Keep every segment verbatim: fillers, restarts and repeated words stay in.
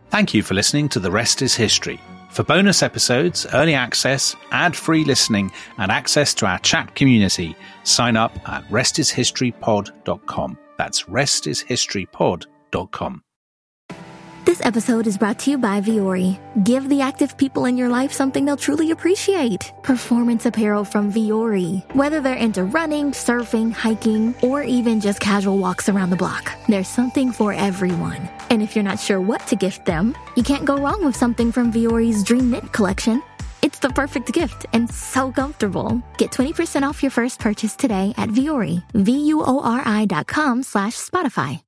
Thank you for listening to The Rest is History. For bonus episodes, early access, ad-free listening, and access to our chat community, sign up at rest is history pod dot com. That's rest is history pod dot com. This episode is brought to you by Vuori. Give the active people in your life something they'll truly appreciate. Performance apparel from Vuori. Whether they're into running, surfing, hiking, or even just casual walks around the block, there's something for everyone. And if you're not sure what to gift them, you can't go wrong with something from Vuori's Dream Knit collection. It's the perfect gift and so comfortable. Get twenty percent off your first purchase today at Vuori. V-U-O-R-I dot com slash Spotify.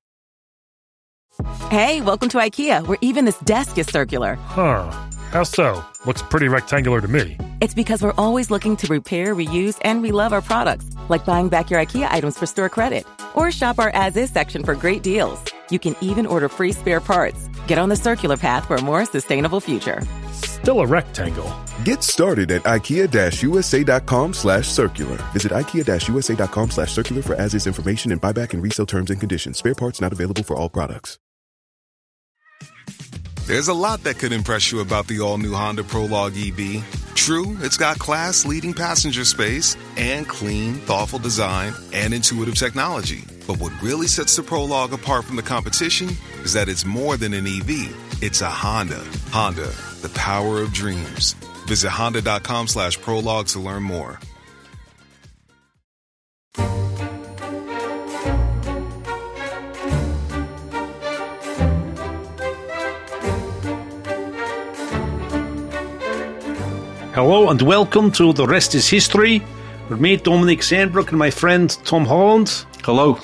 Hey, welcome to IKEA, where even this desk is circular. Huh. How so? Looks pretty rectangular to me. It's because we're always looking to repair, reuse, and relove our products, like buying back your IKEA items for store credit. Or shop our as-is section for great deals. You can even order free spare parts. Get on the circular path for a more sustainable future. Still a rectangle. Get started at ikea-usa.com slash circular. Visit ikea-usa.com slash circular for as-is information and buyback and resale terms and conditions. Spare parts not available for all products. There's a lot that could impress you about the all-new Honda Prologue E V. True, it's got class-leading passenger space and clean, thoughtful design and intuitive technology. But what really sets the Prologue apart from the competition is that it's more than an E V. It's a Honda. Honda, the power of dreams. Visit honda.com slash prologue to learn more. Hello and welcome to The Rest is History with me, Dominic Sandbrook, and my friend Tom Holland. Hello.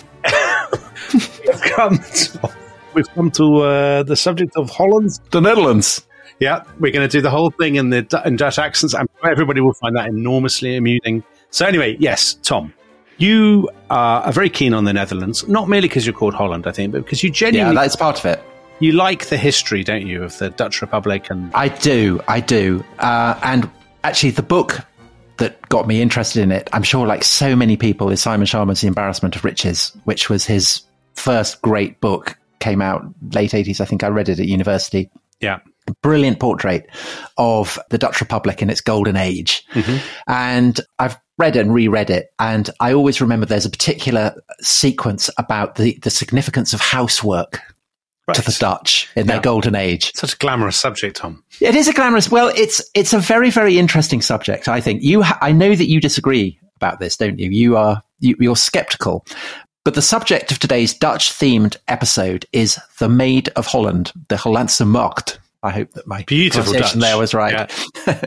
we've come to, we've come to uh, the subject of Holland. The Netherlands. Yeah, we're going to do the whole thing in the in Dutch accents. And everybody will find that enormously amusing. So anyway, yes, Tom, you are, are very keen on the Netherlands, not merely because you're called Holland, I think, but because you genuinely... Yeah, that's part of it. You like the history, don't you, of the Dutch Republic? And I do, I do. Uh, and actually, the book that got me interested in it, I'm sure like so many people, is Simon Schama's The Embarrassment of Riches, which was his first great book, came out late eighties. I think I read it at university. Yeah. A brilliant portrait of the Dutch Republic in its golden age. Mm-hmm. And I've read and reread it. And I always remember there's a particular sequence about the, the significance of housework. Right. To the Dutch in yeah. their golden age. Such a glamorous subject, Tom. It is a glamorous. Well, it's it's a very, very interesting subject, I think. You, ha- I know that you disagree about this, don't you? You are you, you're skeptical. But the subject of today's Dutch-themed episode is the Maid of Holland, the Hollandse Maagd. I hope that my Beautiful pronunciation Dutch. there was right. Yeah.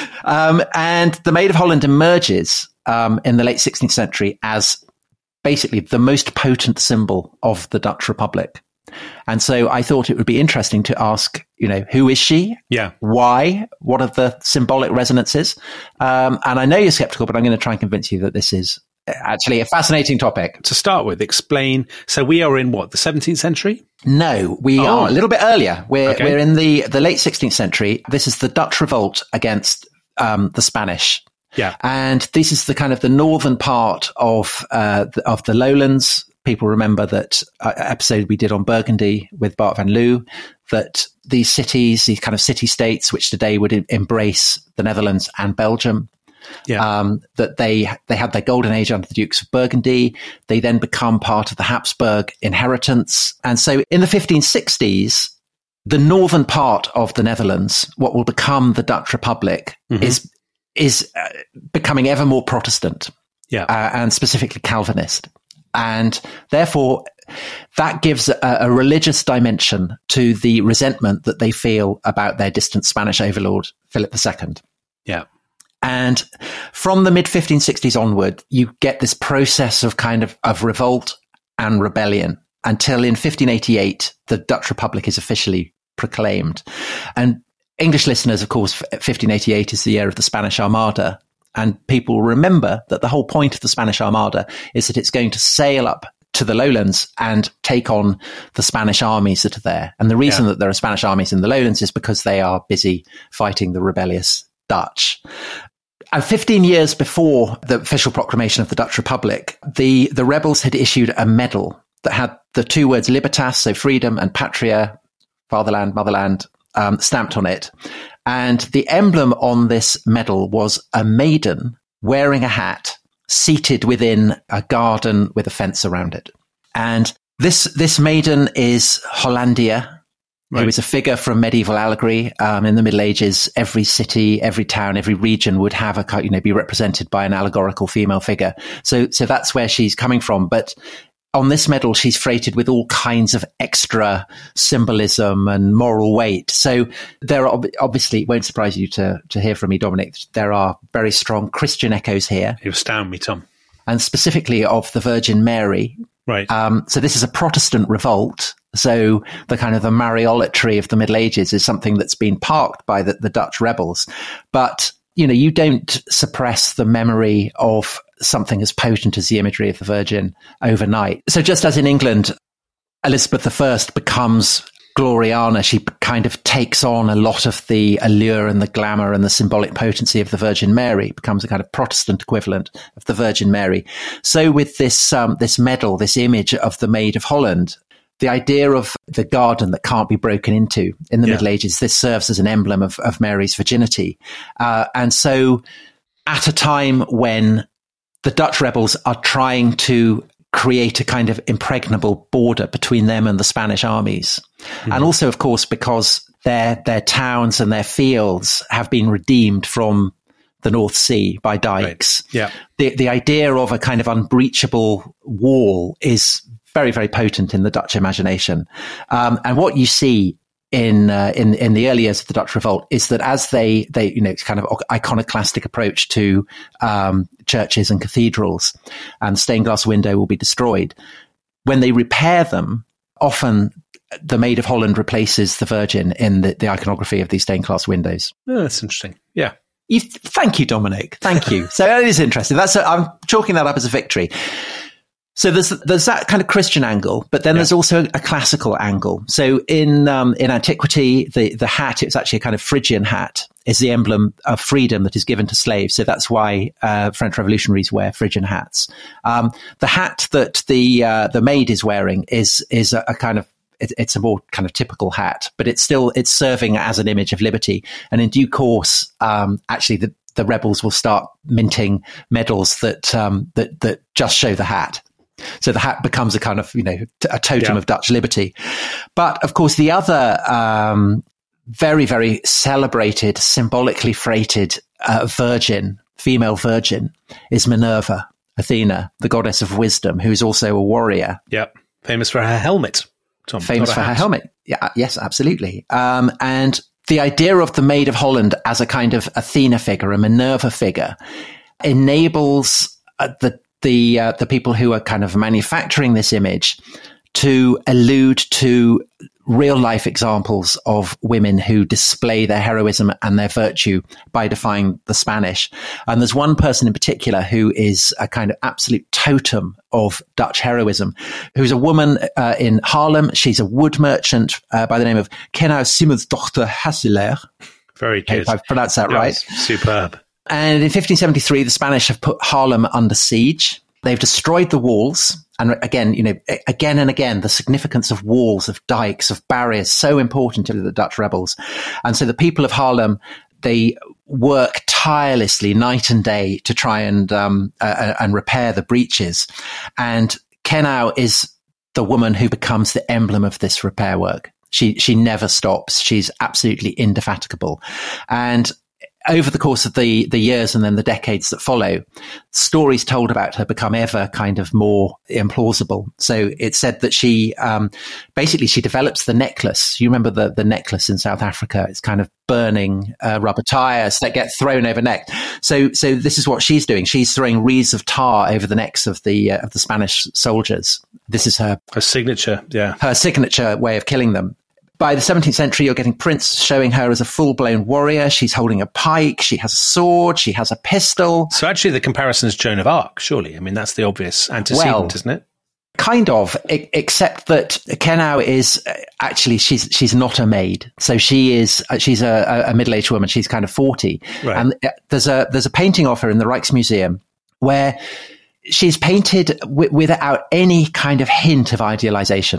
um, and the Maid of Holland emerges um, in the late sixteenth century as basically the most potent symbol of the Dutch Republic. And so I thought it would be interesting to ask, you know, who is she? Yeah. Why? What are the symbolic resonances? Um, and I know you're skeptical, but I'm going to try and convince you that this is actually a fascinating topic. To start with, explain. So we are in what, the seventeenth century? No, we oh. are a little bit earlier. We're okay. we're in the, the late sixteenth century. This is the Dutch revolt against um, the Spanish. Yeah. And this is the kind of the northern part of uh, the, of the lowlands. People remember that uh, episode we did on Burgundy with Bart van Loo, that these cities, these kind of city-states, which today would em- embrace the Netherlands and Belgium, yeah. um, that they they had their golden age under the Dukes of Burgundy. They then become part of the Habsburg inheritance. And so in the fifteen sixties, the northern part of the Netherlands, what will become the Dutch Republic, mm-hmm. is is uh, becoming ever more Protestant, yeah, uh, and specifically Calvinist. And therefore, that gives a, a religious dimension to the resentment that they feel about their distant Spanish overlord, Philip the Second. Yeah. And from the mid fifteen sixties onward, you get this process of kind of, of revolt and rebellion until in fifteen eighty-eight, the Dutch Republic is officially proclaimed. And English listeners, of course, fifteen eighty-eight is the year of the Spanish Armada. And people remember that the whole point of the Spanish Armada is that it's going to sail up to the lowlands and take on the Spanish armies that are there. And the reason yeah. that there are Spanish armies in the lowlands is because they are busy fighting the rebellious Dutch. And fifteen years before the official proclamation of the Dutch Republic, the, the rebels had issued a medal that had the two words libertas, so freedom, and patria, fatherland, motherland, um, stamped on it. And the emblem on this medal was a maiden wearing a hat, seated within a garden with a fence around it. And this this maiden is Hollandia, right. Who is a figure from medieval allegory. Um, in the Middle Ages, every city, every town, every region would have a, you know, be represented by an allegorical female figure. So, so that's where she's coming from. But on this medal, she's freighted with all kinds of extra symbolism and moral weight. So there are, obviously, it won't surprise you to, to hear from me, Dominic, there are very strong Christian echoes here. You astound me, Tom. And specifically of the Virgin Mary. Right. Um, so this is a Protestant revolt. So the kind of the Mariolatry of the Middle Ages is something that's been parked by the, the Dutch rebels. But, you know, you don't suppress the memory of something as potent as the imagery of the Virgin overnight. So just as in England, Elizabeth the First becomes Gloriana, she kind of takes on a lot of the allure and the glamour and the symbolic potency of the Virgin Mary, becomes a kind of Protestant equivalent of the Virgin Mary. So with this um, this medal, this image of the Maid of Holland, the idea of the garden that can't be broken into in the yeah. Middle Ages, this serves as an emblem of, of Mary's virginity. Uh, and so at a time when the Dutch rebels are trying to create a kind of impregnable border between them and the Spanish armies. Mm-hmm. And also, of course, because their their towns and their fields have been redeemed from the North Sea by dikes. Right. Yeah. The, the idea of a kind of unbreachable wall is very, very potent in the Dutch imagination. Um, and what you see in uh, in in the early years of the Dutch Revolt is that as they they you know it's kind of iconoclastic approach to um, churches and cathedrals, and stained glass window will be destroyed. When they repair them, often the Maid of Holland replaces the Virgin in the, the iconography of these stained glass windows. Oh, that's interesting. Yeah. You, thank you, Dominic. Thank you. So that is interesting. That's a, I'm chalking that up as a victory. So there's there's that kind of Christian angle, but then yeah. there's also a classical angle. So in um, in antiquity, the the hat, it's actually a kind of Phrygian hat, is the emblem of freedom that is given to slaves. So that's why uh, French revolutionaries wear Phrygian hats. Um, the hat that the uh, the maid is wearing is is a, a kind of it, it's a more kind of typical hat, but it's still it's serving as an image of liberty. And in due course, um, actually the the rebels will start minting medals that um, that that just show the hat. So the hat becomes a kind of, you know, a totem yeah. of Dutch liberty. But of course, the other um, very, very celebrated, symbolically freighted uh, virgin, female virgin, is Minerva, Athena, the goddess of wisdom, who's also a warrior. Yep. Famous for her helmet, Tom. Famous for her helmet. Yeah, yes, absolutely. Um, and the idea of the Maid of Holland as a kind of Athena figure, a Minerva figure, enables uh, the the uh, the people who are kind of manufacturing this image to allude to real life examples of women who display their heroism and their virtue by defying the Spanish. And there's one person in particular who is a kind of absolute totem of Dutch heroism, who's a woman uh, in Haarlem. She's a wood merchant uh, by the name of Kenau Simondsdochter Hasselaer. Very good. If I've pronounced that right. Superb. And in fifteen seventy-three, the Spanish have put Haarlem under siege. They've destroyed the walls. And again, you know, again and again, the significance of walls, of dikes, of barriers, so important to the Dutch rebels. And so the people of Haarlem, they work tirelessly night and day to try and, um, uh, and repair the breaches. And Kenau is the woman who becomes the emblem of this repair work. She, she never stops. She's absolutely indefatigable. And over the course of the, the years and then the decades that follow, stories told about her become ever kind of more implausible. So it's said that she, um, basically she develops the necklace. You remember the, the necklace in South Africa? It's kind of burning uh, rubber tires that get thrown over neck. So, so this is what she's doing. She's throwing wreaths of tar over the necks of the, uh, of the Spanish soldiers. This is her, her signature. Yeah. Her signature way of killing them. By the seventeenth century, you're getting prints showing her as a full-blown warrior. She's holding a pike. She has a sword. She has a pistol. So actually the comparison is Joan of Arc, surely. I mean, that's the obvious antecedent, well, isn't it? Kind of, except that Kenau is actually, she's she's not a maid. So she is, she's a, a middle-aged woman. She's kind of forty. Right. And there's a, there's a painting of her in the Rijksmuseum where she's painted w- without any kind of hint of idealization.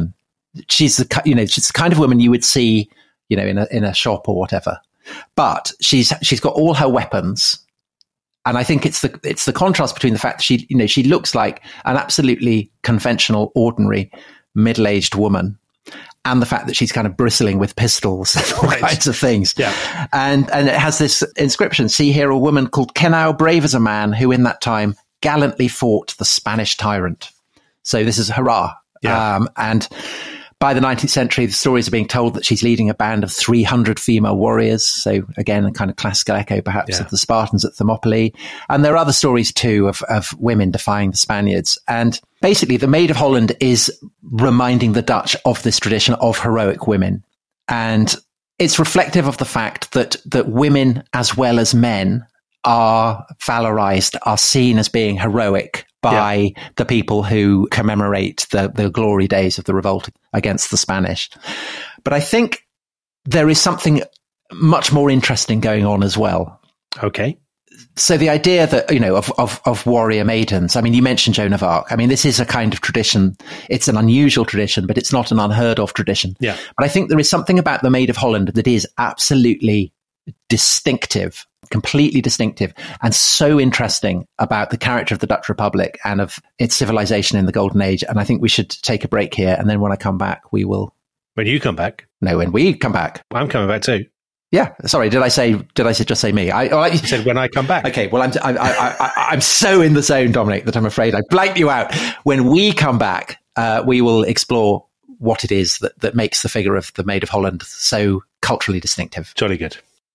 She's the, you know, she's the kind of woman you would see, you know, in a, in a shop or whatever. But she's, she's got all her weapons. And I think it's the, it's the contrast between the fact that she, you know, she looks like an absolutely conventional, ordinary, middle-aged woman, and the fact that she's kind of bristling with pistols and all right. kinds of things. Yeah. And, and it has this inscription, see here a woman called Kenau, brave as a man, who in that time gallantly fought the Spanish tyrant. So this is hurrah. Yeah. Um, and by the nineteenth century, the stories are being told that she's leading a band of three hundred female warriors. So again, a kind of classical echo perhaps yeah. of the Spartans at Thermopylae. And there are other stories too of, of women defying the Spaniards. And basically the Maid of Holland is reminding the Dutch of this tradition of heroic women. And it's reflective of the fact that, that women as well as men are valorized, are seen as being heroic by yeah. the people who commemorate the, the glory days of the revolt against the Spanish. But I think there is something much more interesting going on as well. Okay. So the idea that, you know, of, of, of warrior maidens, I mean, you mentioned Joan of Arc. I mean, this is a kind of tradition. It's an unusual tradition, but it's not an unheard of tradition. Yeah. But I think there is something about the Maid of Holland that is absolutely distinctive, completely distinctive, and so interesting about the character of the Dutch Republic and of its civilization in the Golden Age. And I think we should take a break here. And then when I come back, we will. When you come back? No, when we come back. I'm coming back too. Yeah. Sorry. Did I say, did I say, just say me? I, I you said when I come back. Okay. Well, I'm, I, I, I, I'm so in the zone, Dominic, that I'm afraid I blanked you out. When we come back, uh, we will explore what it is that, that makes the figure of the Maid of Holland so culturally distinctive. Jolly good.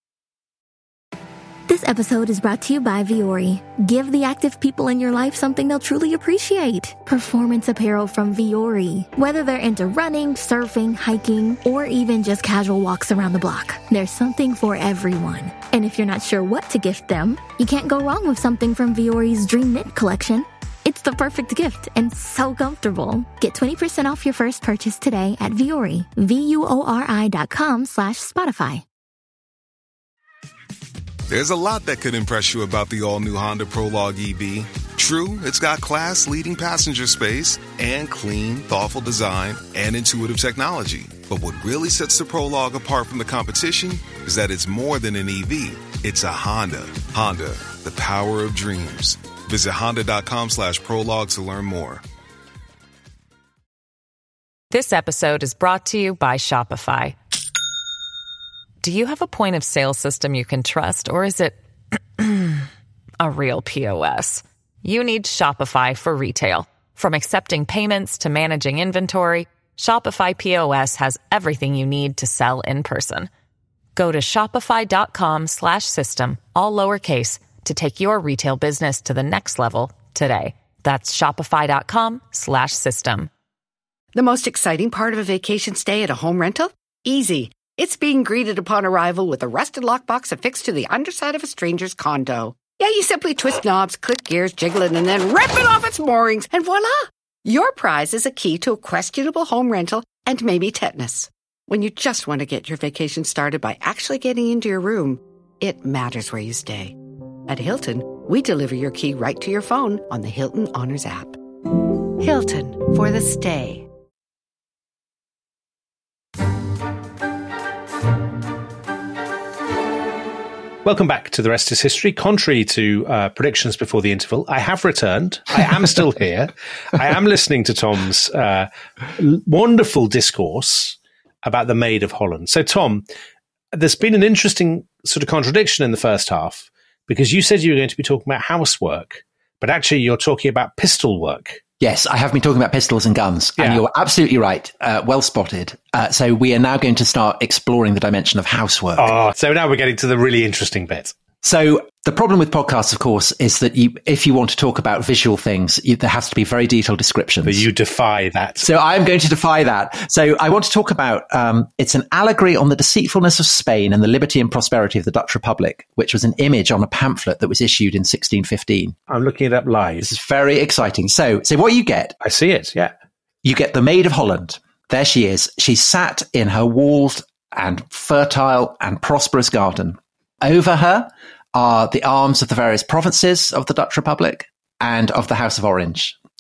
This episode is brought to you by Vuori. Give the active people in your life something they'll truly appreciate. Performance apparel from Vuori. Whether they're into running, surfing, hiking, or even just casual walks around the block, there's something for everyone. And if you're not sure what to gift them, you can't go wrong with something from Vuori's Dream Knit collection. It's the perfect gift and so comfortable. Get twenty percent off your first purchase today at Vuori, V-U-O-R-I dot com slash Spotify. There's a lot that could impress you about the all-new Honda Prologue E V. True, it's got class-leading passenger space and clean, thoughtful design and intuitive technology. But what really sets the Prologue apart from the competition is that it's more than an E V. It's a Honda. Honda, the power of dreams. Visit honda.com slash prologue to learn more. This episode is brought to you by Shopify. Do you have a point of sale system you can trust, or is it a real P O S? You need Shopify for retail. From accepting payments to managing inventory, Shopify P O S has everything you need to sell in person. Go to shopify.com slash system, all lowercase, to take your retail business to the next level today. That's shopify.com slash system. The most exciting part of a vacation stay at a home rental? Easy. It's being greeted upon arrival with a rusted lockbox affixed to the underside of a stranger's condo. Yeah, you simply twist knobs, click gears, jiggle it, and then rip it off its moorings, and voila! Your prize is a key to a questionable home rental and maybe tetanus. When you just want to get your vacation started by actually getting into your room, it matters where you stay. At Hilton, we deliver your key right to your phone on the Hilton Honors app. Hilton, for the stay. Welcome back to The Rest is History. Contrary to uh, predictions before the interval, I have returned. I am still here. I am listening to Tom's uh, wonderful discourse about the Maid of Holland. So, Tom, there's been an interesting sort of contradiction in the first half, because you said you were going to be talking about housework, but actually you're talking about pistol work. Yes, I have been talking about pistols and guns, yeah. And you're absolutely right. Uh, well spotted. Uh, so we are now going to start exploring the dimension of housework. Oh, so now we're getting to the really interesting bit. So the problem with podcasts, of course, is that you, if you want to talk about visual things, you, there has to be very detailed descriptions. But you defy that. So I'm going to defy that. So I want to talk about, um, it's an allegory on the deceitfulness of Spain and the liberty and prosperity of the Dutch Republic, which was an image on a pamphlet that was issued in sixteen fifteen. I'm looking it up live. This is very exciting. So, so what you get... I see it, yeah. You get the Maid of Holland. There she is. She's sat in her walled and fertile and prosperous garden. Over her are the arms of the various provinces of the Dutch Republic and of the House of Orange.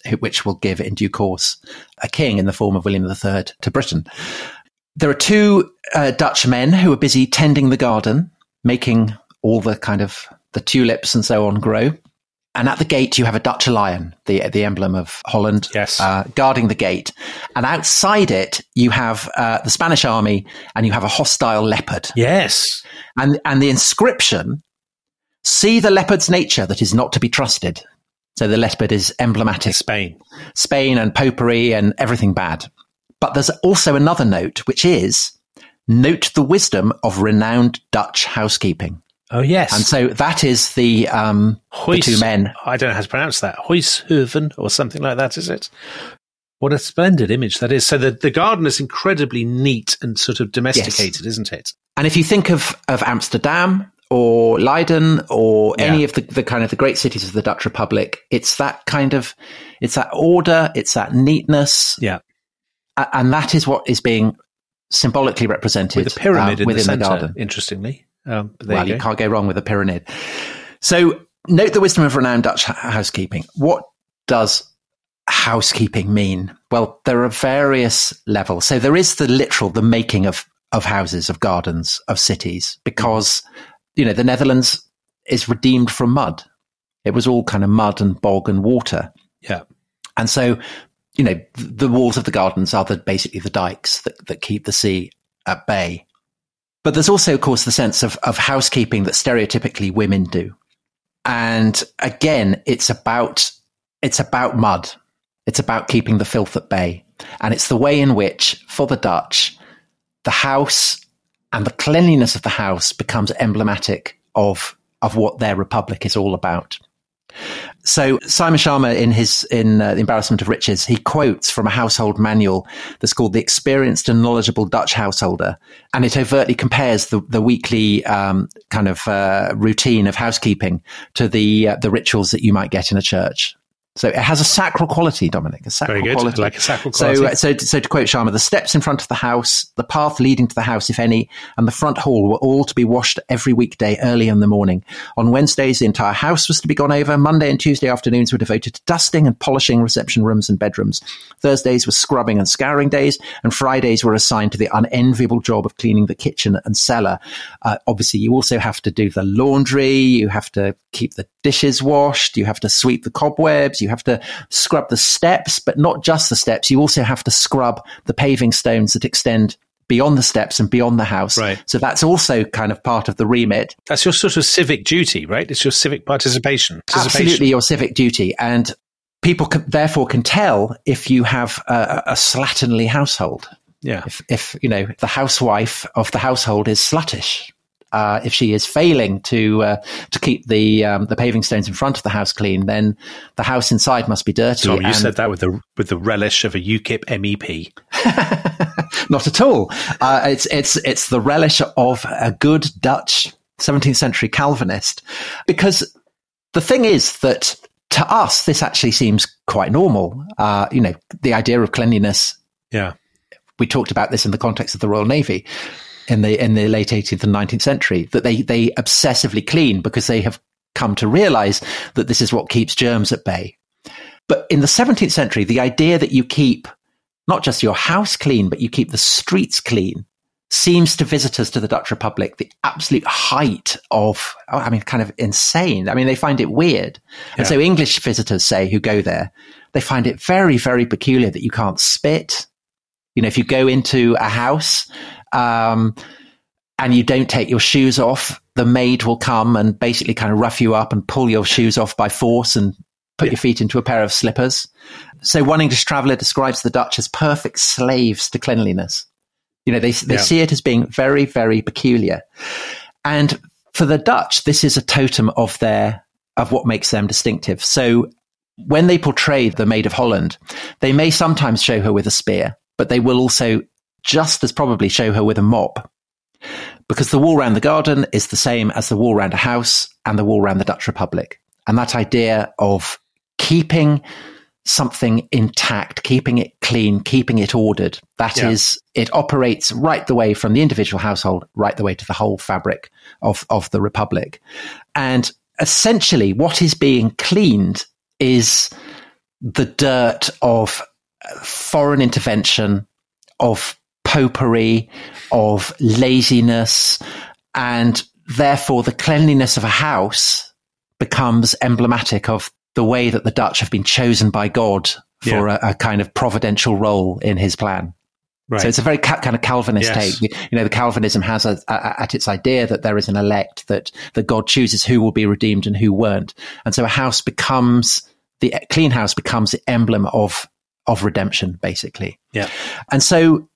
which will give in due course a king in the form of William the Third to Britain. There are two uh, Dutch men who are busy tending the garden, making all the kind of the tulips and so on grow. And at the gate, you have a Dutch lion, the the emblem of Holland, yes. uh, guarding the gate. And outside it, you have uh, the Spanish army, and you have a hostile leopard. Yes. And and the inscription, "See the leopard's nature that is not to be trusted." So the leopard is emblematic. Spain. Spain and popery and everything bad. But there's also another note, which is, "Note the wisdom of renowned Dutch housekeeping." Oh, yes. And so that is the, um, the two men. I don't know how to pronounce that. Huishoven or something like that, is it? What a splendid image that is. So the, the garden is incredibly neat and sort of domesticated, yes. isn't it? And if you think of, of Amsterdam or Leiden or yeah. any of the, the kind of the great cities of the Dutch Republic, it's that kind of, it's that order, it's that neatness. Yeah. And that is what is being symbolically represented with a pyramid uh, in within the, center, the garden. Interestingly. Um, well, you, you can't go wrong with a pyramid. So note the wisdom of renowned Dutch housekeeping. What does housekeeping mean? Well, there are various levels. So there is the literal, the making of, of houses, of gardens, of cities, because, you know, the Netherlands is redeemed from mud. It was all kind of mud and bog and water. Yeah. And so, you know, the walls of the gardens are the, basically the dikes that, that keep the sea at bay. But there's also, of course, the sense of, of housekeeping that stereotypically women do. And again, it's about, it's about mud. It's about keeping the filth at bay. And it's the way in which, for the Dutch, the house and the cleanliness of the house becomes emblematic of, of what their republic is all about. So Simon Schama, in his in uh, The Embarrassment of Riches, he quotes from a household manual that's called The Experienced and Knowledgeable Dutch Householder, and it overtly compares the, the weekly um, kind of uh, routine of housekeeping to the uh, the rituals that you might get in a church. So it has a sacral quality, Dominic, a sacral Very good. quality. Like a sacral quality. So, uh, so, so to quote Schama, the steps in front of the house, the path leading to the house, if any, and the front hall were all to be washed every weekday early in the morning. On Wednesdays, the entire house was to be gone over. Monday and Tuesday afternoons were devoted to dusting and polishing reception rooms and bedrooms. Thursdays were scrubbing and scouring days, and Fridays were assigned to the unenviable job of cleaning the kitchen and cellar. Uh, obviously, you also have to do the laundry. You have to keep the dishes washed. You have to sweep the cobwebs. You have to scrub the steps, but not just the steps. You also have to scrub the paving stones that extend beyond the steps and beyond the house. Right. So that's also kind of part of the remit. That's your sort of civic duty, right? It's your civic participation. participation. Absolutely your civic duty. And people can, therefore can tell if you have a, a slatternly household. Yeah. If, if, you know, the housewife of the household is sluttish. Uh, if she is failing to uh, to keep the um, the paving stones in front of the house clean, then the house inside must be dirty. Tom, you and said that with the with the relish of a UKIP M E P. Not at all. Uh, it's it's it's the relish of a good Dutch seventeenth century Calvinist, because the thing is that to us this actually seems quite normal. Uh, you know, the idea of cleanliness. Yeah, we talked about this in the context of the Royal Navy. In the in the late eighteenth and nineteenth century, that they they obsessively clean because they have come to realize that this is what keeps germs at bay. But in the seventeenth century, the idea that you keep not just your house clean, but you keep the streets clean seems to visitors to the Dutch Republic the absolute height of, I mean, kind of insane. I mean, they find it weird. Yeah. And so English visitors say who go there, they find it very, very peculiar that you can't spit. You know, if you go into a house, Um, and you don't take your shoes off, the maid will come and basically kind of rough you up and pull your shoes off by force and put yeah. your feet into a pair of slippers. So one English traveller describes the Dutch as perfect slaves to cleanliness. You know, they they yeah. see it as being very, very peculiar. And for the Dutch, this is a totem of their, of what makes them distinctive. So when they portray the Maid of Holland, they may sometimes show her with a spear, but they will also just as probably show her with a mop, because the wall around the garden is the same as the wall around a house and the wall around the Dutch Republic. And that idea of keeping something intact, keeping it clean, keeping it ordered, that yeah. is, it operates right the way from the individual household, right the way to the whole fabric of, of the Republic. And essentially what is being cleaned is the dirt of foreign intervention, of popery, of laziness, and therefore the cleanliness of a house becomes emblematic of the way that the Dutch have been chosen by God for yeah. a, a kind of providential role in his plan. Right. So it's a very ca- kind of Calvinist yes. take. You know, the Calvinism has a, a, at its idea that there is an elect, that, that God chooses who will be redeemed and who weren't. And so a house becomes, the clean house becomes the emblem of, of redemption, basically. Yeah. And so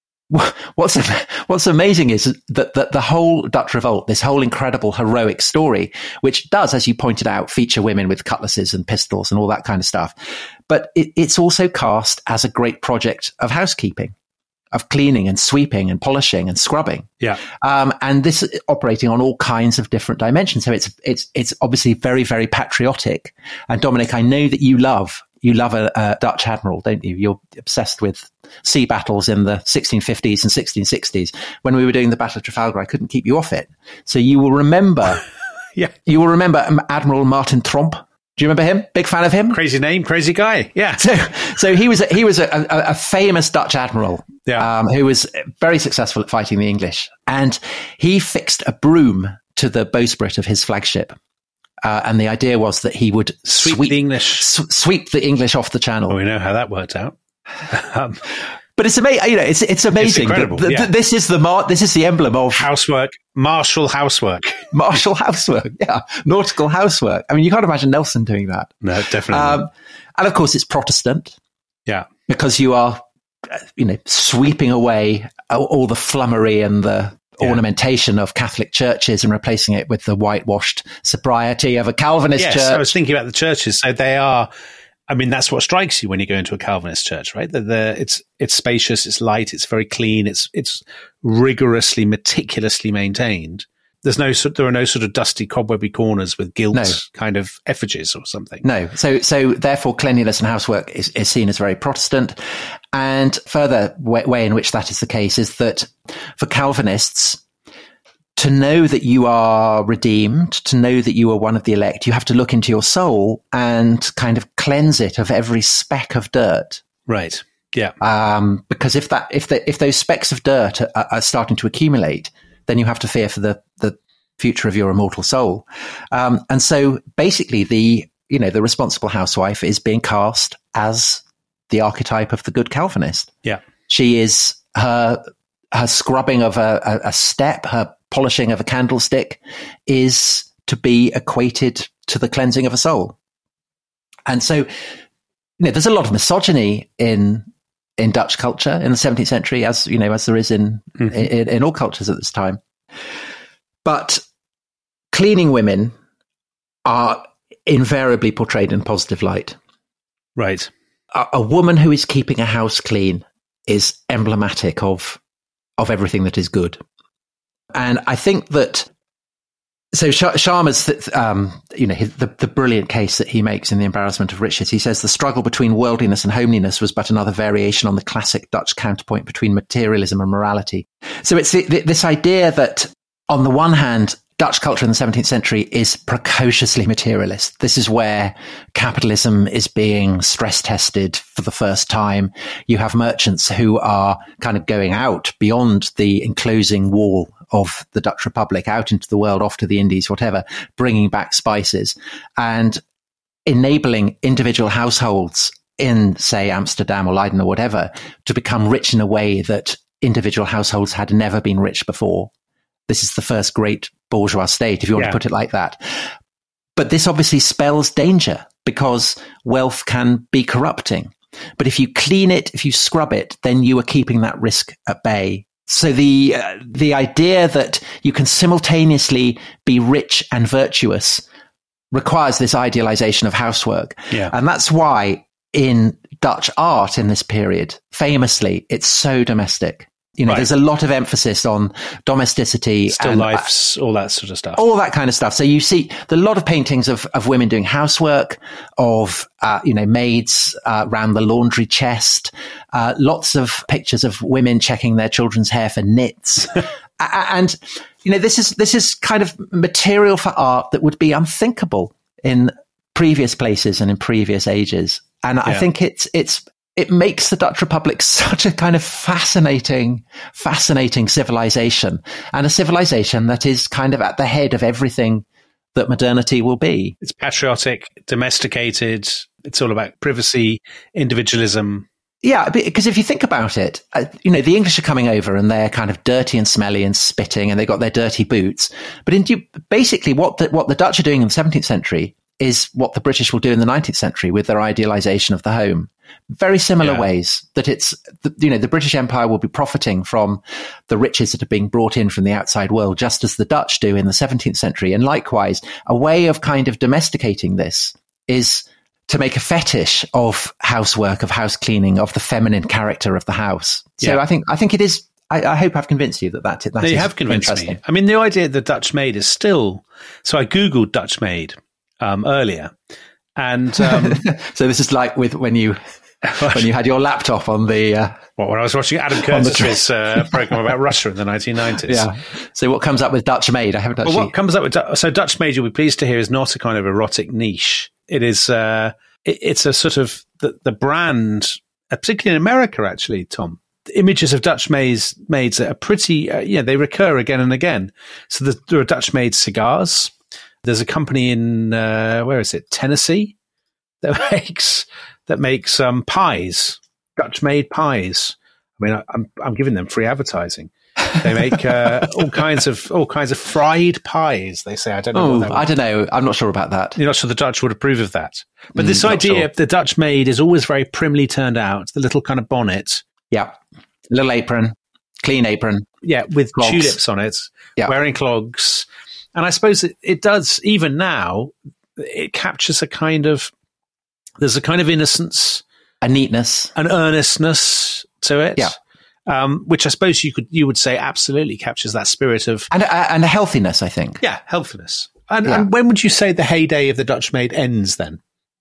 what's, what's amazing is that, that the whole Dutch revolt, this whole incredible heroic story, which does, as you pointed out, feature women with cutlasses and pistols and all that kind of stuff. But it, it's also cast as a great project of housekeeping, of cleaning and sweeping and polishing and scrubbing. Yeah. Um, and this operating on all kinds of different dimensions. So it's, it's, it's obviously very, very patriotic. And Dominic, I know that you love, you love a, a Dutch admiral, don't you? You're obsessed with sea battles in the sixteen fifties and sixteen sixties. When we were doing the Battle of Trafalgar, I couldn't keep you off it. So you will remember, yeah, you will remember Admiral Martin Tromp. Do you remember him? Big fan of him? Crazy name, crazy guy. Yeah. So, so he was, a, he was a, a, a famous Dutch admiral, yeah. um, who was very successful at fighting the English. And he fixed a broom to the bowsprit of his flagship. Uh, and the idea was that he would sweep, sweep the English, sw- sweep the English off the channel. Well, we know how that worked out. um, But it's amazing. You know, it's it's amazing. It's incredible. The, the, yeah. This is the mar- This is the emblem of housework, martial housework, martial housework. Yeah, nautical housework. I mean, you can't imagine Nelson doing that. No, definitely. Um, and of course, it's Protestant. Yeah, because you are, you know, sweeping away all the flummery and the yeah. ornamentation of Catholic churches and replacing it with the whitewashed sobriety of a Calvinist yes, church. I was thinking about the churches. So they are. I mean, that's what strikes you when you go into a Calvinist church, right? The, the, it's it's spacious, it's light, it's very clean, it's it's rigorously, meticulously maintained. There's no there are no sort of dusty, cobwebby corners with gilt no. kind of effigies or something. No, so so therefore, cleanliness and housework is, is seen as very Protestant. And further way, way in which that is the case is that for Calvinists, to know that you are redeemed, to know that you are one of the elect, you have to look into your soul and kind of cleanse it of every speck of dirt. Right. Yeah. Um, because if that, if the, if those specks of dirt are, are starting to accumulate, then you have to fear for the, the future of your immortal soul. Um, and so basically the, you know, the responsible housewife is being cast as the archetype of the good Calvinist. Yeah. She is her, her scrubbing of a, a, a step, her polishing of a candlestick is to be equated to the cleansing of a soul. And so, you know, there's a lot of misogyny in, in Dutch culture in the seventeenth century, as, you know, as there is in, mm-hmm. in, in all cultures at this time. But cleaning women are invariably portrayed in positive light. Right. A, a woman who is keeping a house clean is emblematic of, of everything that is good. And I think that, so Sharma's, um, you know, the, the brilliant case that he makes in The Embarrassment of Riches, he says the struggle between worldliness and homeliness was but another variation on the classic Dutch counterpoint between materialism and morality. So it's this idea that on the one hand, Dutch culture in the seventeenth century is precociously materialist. This is where capitalism is being stress tested for the first time. You have merchants who are kind of going out beyond the enclosing wall of the Dutch Republic, out into the world, off to the Indies, whatever, bringing back spices and enabling individual households in, say, Amsterdam or Leiden or whatever, to become rich in a way that individual households had never been rich before. This is the first great bourgeois state, if you want yeah. to put it like that. But this obviously spells danger because wealth can be corrupting. But if you clean it, if you scrub it, then you are keeping that risk at bay. So the uh, the idea that you can simultaneously be rich and virtuous requires this idealization of housework. Yeah. And that's why in Dutch art in this period, famously, it's so domestic. You know, right. There's a lot of emphasis on domesticity. Still and, lifes, all that sort of stuff. All that kind of stuff. So you see a lot of paintings of, of women doing housework, of, uh, you know, maids uh, around the laundry chest, uh, lots of pictures of women checking their children's hair for nits. And, you know, this is, this is kind of material for art that would be unthinkable in previous places and in previous ages. And yeah. I think it's, it's, it makes the Dutch Republic such a kind of fascinating, fascinating civilization, and a civilization that is kind of at the head of everything that modernity will be. It's patriotic, domesticated. It's all about privacy, individualism. Yeah, because if you think about it, uh, you know, the English are coming over and they're kind of dirty and smelly and spitting, and they've got their dirty boots. But in, basically what the, what the Dutch are doing in the seventeenth century is what the British will do in the nineteenth century with their idealization of the home. Very similar yeah. ways that it's, you know, the British Empire will be profiting from the riches that are being brought in from the outside world, just as the Dutch do in the seventeenth century. And likewise, a way of kind of domesticating this is to make a fetish of housework, of house cleaning, of the feminine character of the house. So yeah. I think, I think it is, I, I hope I've convinced you that that, that no, is you have convinced me. I mean, the idea of the Dutch maid is still, so I Googled Dutch maid um, earlier. And um, so this is like with when you when you had your laptop on the uh, well, when I was watching Adam Curtis's uh, program about Russia in the nineteen nineties. Yeah. So what comes up with Dutch maid? I haven't actually. Well, what comes up with so Dutch maid? You'll be pleased to hear is not a kind of erotic niche. It is. Uh, it, it's a sort of the, the brand, particularly in America, actually, Tom. The images of Dutch maids maids are pretty. Uh, yeah, they recur again and again. So the, there are Dutch maid cigars. There's a company in uh, where is it, Tennessee, that makes that makes um, pies, Dutch made pies. I mean, I, I'm I'm giving them free advertising. They make uh, all kinds of all kinds of fried pies. They say I don't know. Oh, what I don't know. I'm not sure about that. You're not sure the Dutch would approve of that. But mm, this idea sure. of the Dutch maid is always very primly turned out. The little kind of bonnet, yeah, little apron, clean apron, yeah, with clogs. tulips on it, yeah. wearing clogs. And I suppose it, it does, even now, it captures a kind of, there's a kind of innocence. A neatness. An earnestness to it. Yeah. Um, which I suppose you could, you would say absolutely captures that spirit of. And a, and a healthiness, I think. Yeah, healthiness. And, yeah. and when would you say the heyday of the Dutch maid ends then?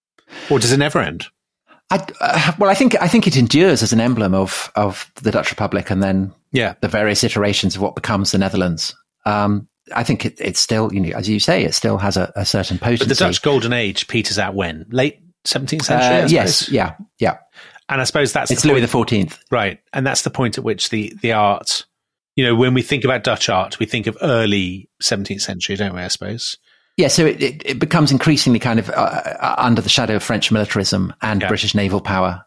Or does it never end? I, uh, well, I think I think it endures as an emblem of, of the Dutch Republic and then yeah. the various iterations of what becomes the Netherlands. Um, I think it, it's still, you know, as you say, it still has a, a certain potency. But the Dutch Golden Age peters out when? Late seventeenth century? Uh, yes, yeah, yeah. And I suppose that's it's the Louis point, the Fourteenth, right? And that's the point at which the the art, you know, when we think about Dutch art, we think of early seventeenth century, don't we? I suppose. Yeah, so it, it, it becomes increasingly kind of uh, under the shadow of French militarism and yeah. British naval power,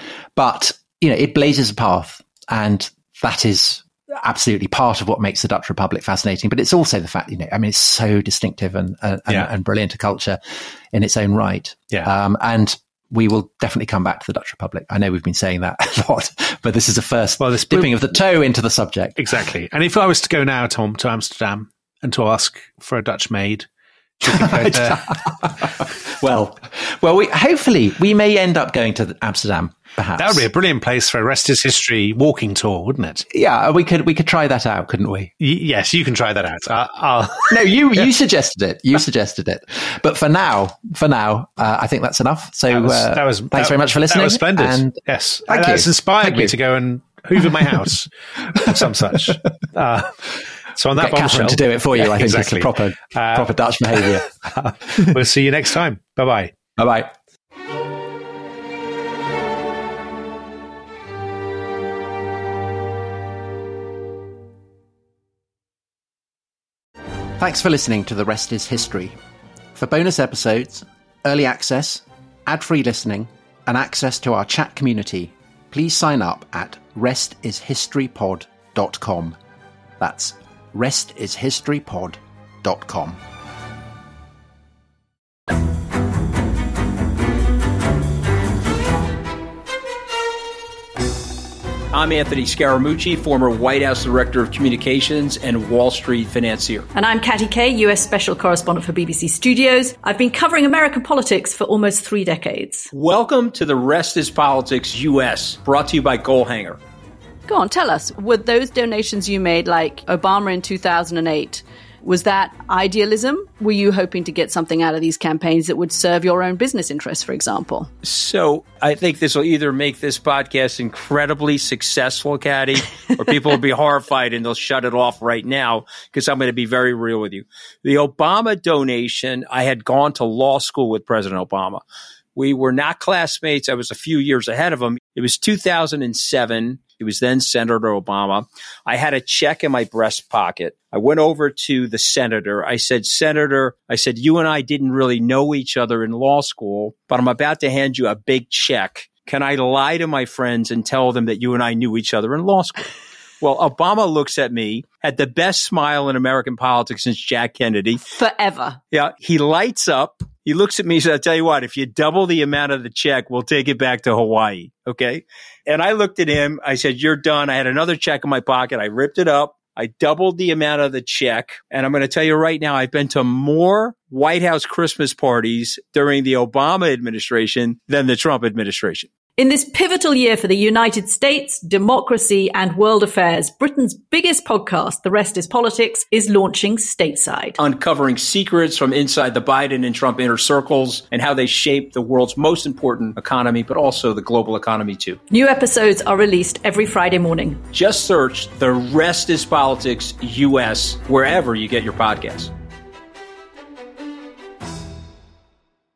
but you know, it blazes a path, and that is absolutely part of what makes the Dutch Republic fascinating. But it's also the fact, you know, I mean, it's so distinctive and uh, yeah. and, and brilliant a culture in its own right. Yeah. Um, and we will definitely come back to the Dutch Republic. I know we've been saying that a lot, but this is the first well, this dipping of the toe into the subject. Exactly. And if I was to go now, Tom, to Amsterdam and to ask for a Dutch maid, do you think I'd, uh... well, well, we hopefully we may end up going to Amsterdam. Perhaps that would be a brilliant place for a Rest is History walking tour, wouldn't it? Yeah, we could we could try that out, couldn't we? Y- yes, you can try that out. I- I'll... no, you you suggested it. You suggested it. But for now, for now, uh, I think that's enough. So that was, uh, that was, thanks that, very much for listening. That was splendid. And yes, thank uh, you. That's inspired thank me you. to go and hoover my house or some such. Uh, so on that Get Catherine to do it for you. Yeah, I think exactly. it's proper uh, proper Dutch behaviour. We'll see you next time. Bye bye. Bye bye. Thanks for listening to The Rest is History. For bonus episodes, early access, ad-free listening, and access to our chat community, please sign up at rest is history pod dot com. That's rest is history pod dot com. I'm Anthony Scaramucci, former White House Director of Communications and Wall Street financier. And I'm Katty Kay, U S Special Correspondent for B B C Studios. I've been covering American politics for almost three decades. Welcome to The Rest is Politics U S, brought to you by Goalhanger. Go on, tell us, were those donations you made, like Obama in two thousand eight, was that idealism? Were you hoping to get something out of these campaigns that would serve your own business interests, for example? So I think this will either make this podcast incredibly successful, Katty, or people will be horrified and they'll shut it off right now because I'm going to be very real with you. The Obama donation, I had gone to law school with President Obama. We were not classmates. I was a few years ahead of him. It was two thousand seven. He was then Senator Obama. I had a check in my breast pocket. I went over to the senator. I said, Senator, I said, you and I didn't really know each other in law school, but I'm about to hand you a big check. Can I lie to my friends and tell them that you and I knew each other in law school? Well, Obama looks at me, had the best smile in American politics since Jack Kennedy. Forever. Yeah. He lights up. He looks at me and says, I'll tell you what, if you double the amount of the check, we'll take it back to Hawaii. Okay. And I looked at him. I said, you're done. I had another check in my pocket. I ripped it up. I doubled the amount of the check. And I'm going to tell you right now, I've been to more White House Christmas parties during the Obama administration than the Trump administration. In this pivotal year for the United States, democracy, and world affairs, Britain's biggest podcast, The Rest is Politics, is launching stateside. Uncovering secrets from inside the Biden and Trump inner circles and how they shape the world's most important economy, but also the global economy too. New episodes are released every Friday morning. Just search The Rest is Politics U S wherever you get your podcasts.